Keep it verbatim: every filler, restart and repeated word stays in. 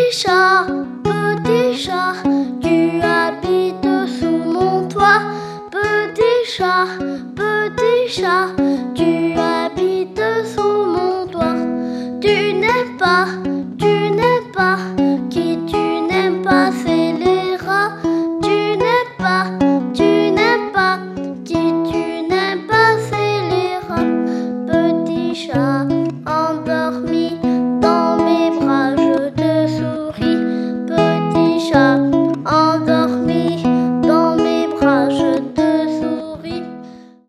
Petit chat, petit chat, tu habites sous mon toit. Petit chat, petit chat,